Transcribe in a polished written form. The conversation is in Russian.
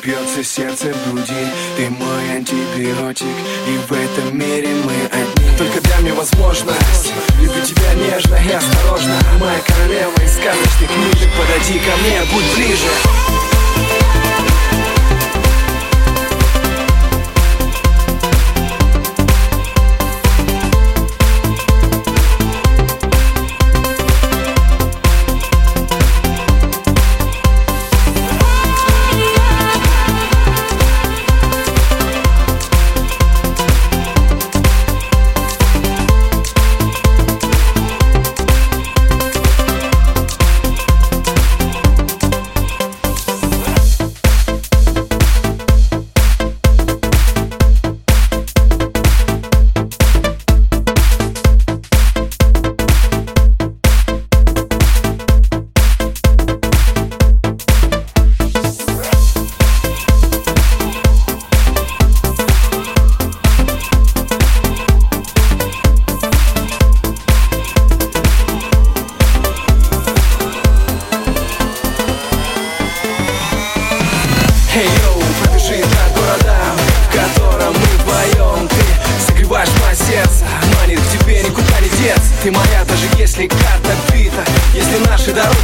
бьется сердце в груди. Ты мой антибиотик, и в этом мире мы одни. Только дай мне возможность, люблю тебя нежно и осторожно. Моя королева из сказочных книжек, подойди ко мне, будь ближе. Пробежи по городам, в котором мы вдвоем. Ты согреваешь мое сердце, манит к тебе никуда не деться. Ты моя, даже если карта бита, если наши дороги